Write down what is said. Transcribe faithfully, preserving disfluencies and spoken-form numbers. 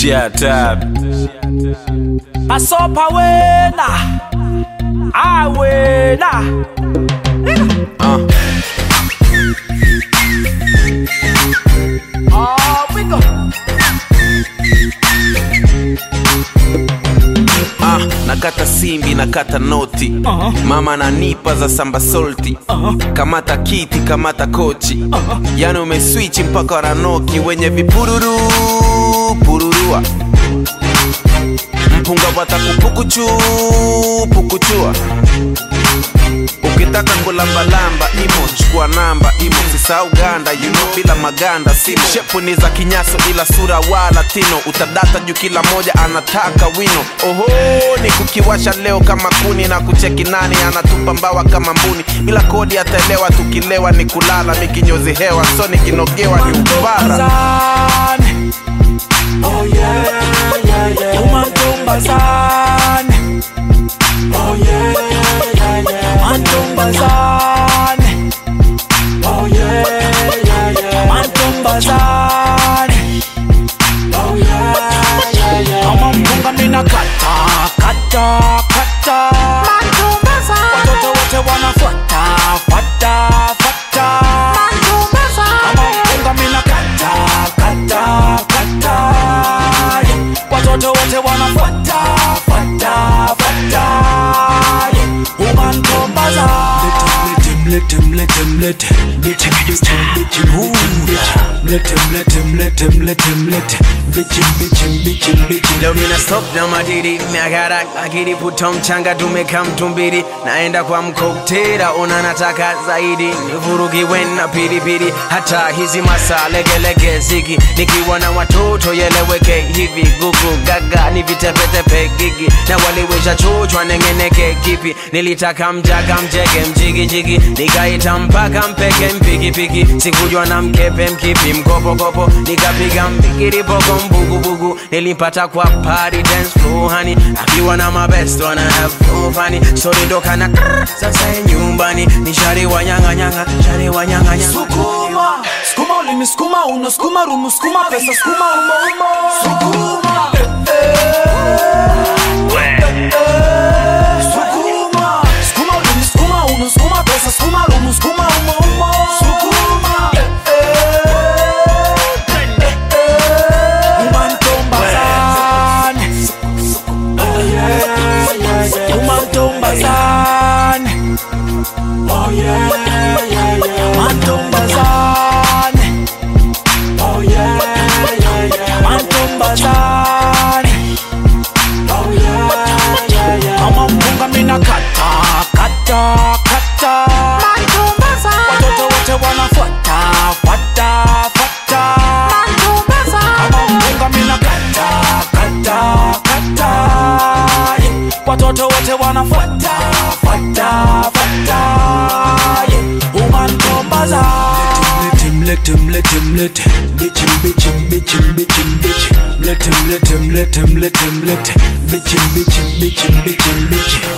Shut Asopa wena I wena uh. Oh, we go. Ah, nakata simbi, nakata noti uh-huh. Mama nanipa za samba solti uh-huh. Kamata kiti, kamata kochi uh-huh. Yani umeswitch mpaka ranoki. Wenye vipururu, pururua mpunga wata kupukuchu, pukuchua. Ukitaka kulambalamba imo, chukua namba imo. Sisa Uganda, you know bila maganda simo. Shepu ni za kinyaso ila sura wa latino. Utadata juu kila moja anataka wino. Oho, ni kukiwasha leo kama kuni. Na kucheki nani anatupa mbawa kama mbuni. Bila kodi atelewa tukilewa ni kulala. Mikinyozi hewa, so ni kinogewa ni ubara. Oh yeah, yeah, yeah. Umantumbazane. Oh yeah, yeah, yeah. Umantumbazane. Oh yeah, yeah, yeah. Umantumbazane. Oh yeah, yeah, yeah. Mama mpunga mina kata, kata, kata. Umantumbazane. Watoto wote wanafuata, fuata, fuata. Umantumbazane. Mama mpunga mina kata, kata, kata. Watoto wote wanafuata, fuata, fuata. Umantumbazane. Let him, let him, let him, let him, let him, let him, let him, let him, let him, let him, let him, bitch him, bitch him, bitch him, bitch him. Leo mina stop na madiri, miagara akiri puto mchanga tumeka mtumbiri. Naenda kwa mkoktera, ona nataka zaidi. Nivurugi wena piri piri, hata hizi masa lege lege zigi. Nikiwa na watoto yeleweke hivi gugu gaga. Ni vitepetepe gigi, na waliwesha chochwa nengeneke kipi. Nilitaka mjaga mjege mjigi jigi. Nikaita mpaka mpeke mpiki piki. Sikujua na mkepe mkipi mkopo kopo. Nikapiga mpikiri poko mbugu bugu. Nilipata kwa party dance floor honey. Akiwa na mabest wana have no funny. Sorry ndo kana krrr, sasa nyumbani. Ni shari wa nyanga nyanga, shari wa nyanga nyanga. Sukuma, skuma ulimi skuma. Uno skuma rumu skuma. Pesa skuma umo umo. Sukuma eh, eh. Sukuma, skuma ulimi skuma. Uno skuma. Pesa skuma rumu skuma umo umo. Sukuma eh, eh. Umantumbazane. Oh yeah, yeah, yeah. Umantumbazane. Oh yeah, yeah, yeah. Umantumbazane. Oh yeah, yeah, yeah. Umantumbazane. Oh yeah, yeah, yeah. Mama mpunga mina kata, kata, kata. Watoto wote wanafuata, fuata, fuata. Mama mpunga mina kata, kata, kata. Watoto wote wanafuata, fuata, fuata. Umantumbazane. Let him, let him, let him, bitch him, bitch him, bitch him, bitch him, bitch him. Let him, let him, let him, let him, let him, bitch him, bitch him, bitch him, bitch him, bitch him.